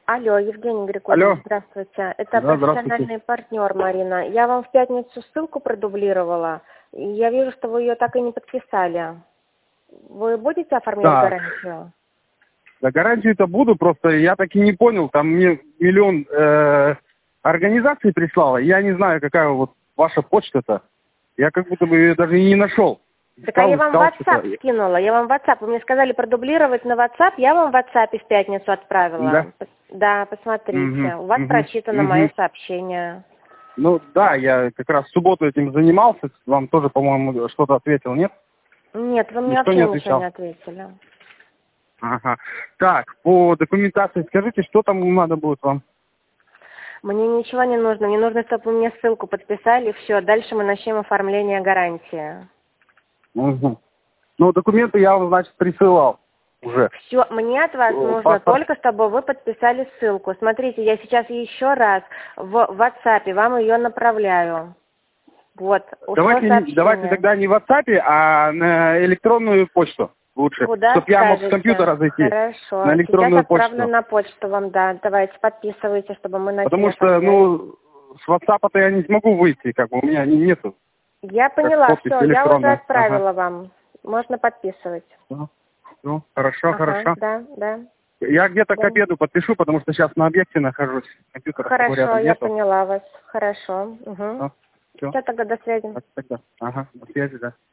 Алло, Евгений Григорьевич, Алло. здравствуйте. Это Да, профессиональный партнер Марина. Я вам в пятницу ссылку продублировала. И я вижу, что вы ее так и не подписали. Вы будете оформлять Так. гарантию? Да, гарантию-то буду, просто я так и не понял. Там мне миллион организаций прислало. Я не знаю, какая вот ваша почта-то. Я как будто бы ее даже и не нашел. Так а я вам WhatsApp скинула. Я вам WhatsApp. Вы мне сказали продублировать на WhatsApp. Я вам в WhatsApp в пятницу отправила. Да? Да, посмотрите. У вас прочитано мое сообщение. Ну да, я как раз в субботу этим занимался. Вам тоже, по-моему, что-то ответил, нет? Нет, вы мне Никто вообще не ничего отвечал. не ответили. Ага. Так, по документации скажите, что там надо будет вам? Мне ничего не нужно. Мне нужно, чтобы вы мне ссылку подписали. Все, дальше мы начнем оформление гарантии. Угу. Ну, документы я вам, значит, присылал уже. Все, мне от вас нужно Паспорт. только, чтобы вы подписали ссылку. Смотрите, я сейчас еще раз в WhatsApp вам ее направляю. Вот, ушло сообщение. Давайте тогда не в WhatsApp, а на электронную почту лучше. Куда Чтобы я мог с скажете? компьютера зайти. Хорошо. На электронную Сейчас отправлю почту. на почту вам, да. Давайте, подписывайте, чтобы мы начали Потому что, оформлять. с WhatsApp-то я не смогу выйти, как бы у меня нету. Я поняла, подпись все, я уже электронная. отправила вам. Можно подписывать. Ну, хорошо, хорошо. Да, да. Я где-то к Да. обеду подпишу, потому что сейчас на объекте нахожусь. Компьютера Хорошо, рядом я нету. поняла вас. Хорошо. Угу. Все, Все, тогда до связи. тогда. Ага, до связи, да.